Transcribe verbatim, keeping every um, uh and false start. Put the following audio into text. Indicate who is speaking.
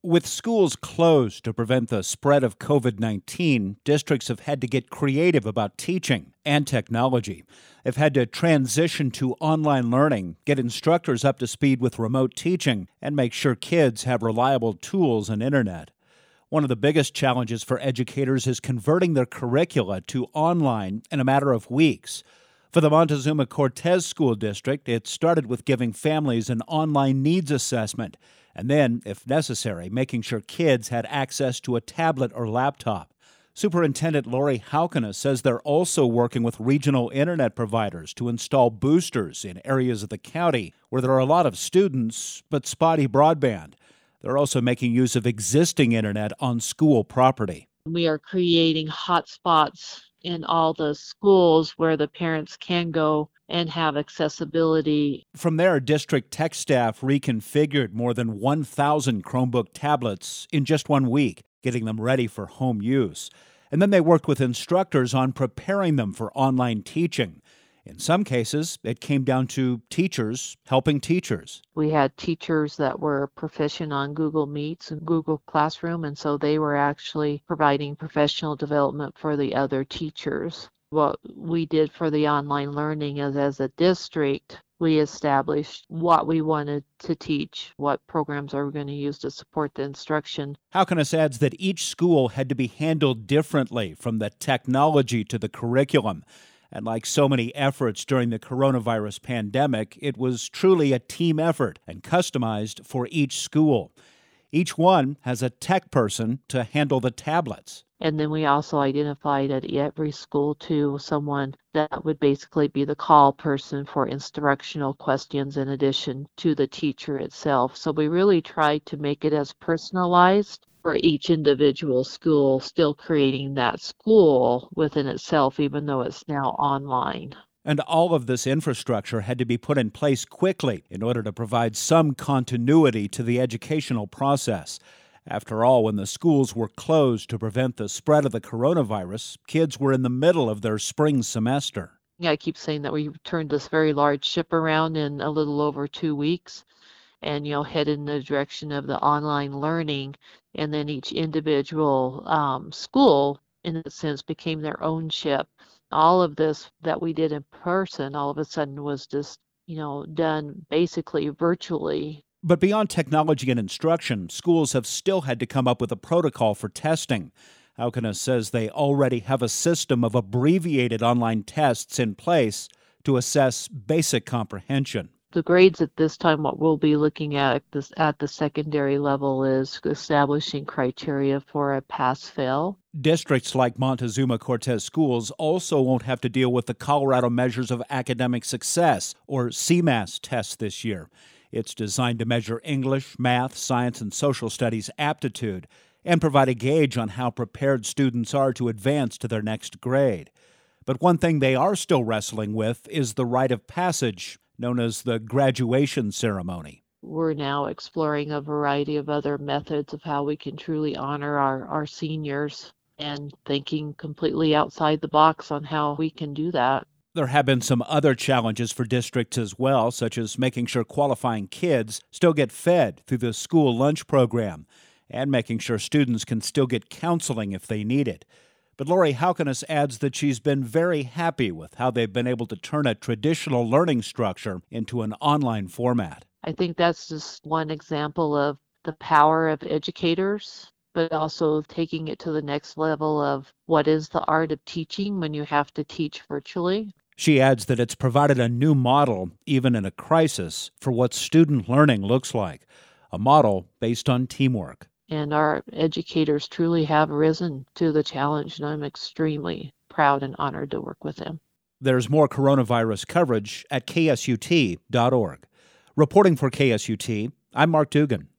Speaker 1: With schools closed to prevent the spread of covid nineteen, districts have had to get creative about teaching and technology. They've had to transition to online learning, get instructors up to speed with remote teaching, and make sure kids have reliable tools and internet. One of the biggest challenges for educators is converting their curricula to online in a matter of weeks. For the Montezuma-Cortez School District, it started with giving families an online needs assessment, and then, if necessary, making sure kids had access to a tablet or laptop. Superintendent Lori Haukenes says they're also working with regional internet providers to install boosters in areas of the county where there are a lot of students but spotty broadband. They're also making use of existing internet on school property.
Speaker 2: We are creating hotspots in all the schools where the parents can go and have accessibility.
Speaker 1: From there, district tech staff reconfigured more than one thousand Chromebook tablets in just one week, getting them ready for home use. And then they worked with instructors on preparing them for online teaching. In some cases, it came down to teachers helping teachers.
Speaker 2: We had teachers that were proficient on Google Meets and Google Classroom, and so they were actually providing professional development for the other teachers. What we did for the online learning is, as a district, we established what we wanted to teach, what programs are we going to use to support the instruction.
Speaker 1: Haukenes adds that each school had to be handled differently, from the technology to the curriculum. And like so many efforts during the coronavirus pandemic, it was truly a team effort and customized for each school. Each one has a tech person to handle the tablets.
Speaker 2: And then we also identified at every school, too, someone that would basically be the call person for instructional questions in addition to the teacher itself. So we really tried to make it as personalized for each individual school, still creating that school within itself, even though it's now online.
Speaker 1: And all of this infrastructure had to be put in place quickly in order to provide some continuity to the educational process. After all, when the schools were closed to prevent the spread of the coronavirus, kids were in the middle of their spring semester.
Speaker 2: Yeah, I keep saying that we turned this very large ship around in a little over two weeks and, you know, head in the direction of the online learning. And then each individual um, school, in a sense, became their own ship. All of this that we did in person, all of a sudden was just, you know, done basically virtually.
Speaker 1: But beyond technology and instruction, schools have still had to come up with a protocol for testing. Haukenes says they already have a system of abbreviated online tests in place to assess basic comprehension.
Speaker 2: The grades at this time, what we'll be looking at this, at the secondary level, is establishing criteria for a pass-fail.
Speaker 1: Districts like Montezuma-Cortez schools also won't have to deal with the Colorado Measures of Academic Success, or C M A S, test this year. It's designed to measure English, math, science, and social studies aptitude and provide a gauge on how prepared students are to advance to their next grade. But one thing they are still wrestling with is the rite of passage, known as the graduation ceremony.
Speaker 2: We're now exploring a variety of other methods of how we can truly honor our, our seniors and thinking completely outside the box on how we can do that.
Speaker 1: There have been some other challenges for districts as well, such as making sure qualifying kids still get fed through the school lunch program and making sure students can still get counseling if they need it. But Lori Haukenes adds that she's been very happy with how they've been able to turn a traditional learning structure into an online format.
Speaker 2: I think that's just one example of the power of educators, but also taking it to the next level of what is the art of teaching when you have to teach virtually.
Speaker 1: She adds that it's provided a new model, even in a crisis, for what student learning looks like, a model based on teamwork.
Speaker 2: And our educators truly have risen to the challenge, and I'm extremely proud and honored to work with them.
Speaker 1: There's more coronavirus coverage at K S U T dot org. Reporting for K S U T, I'm Mark Dugan.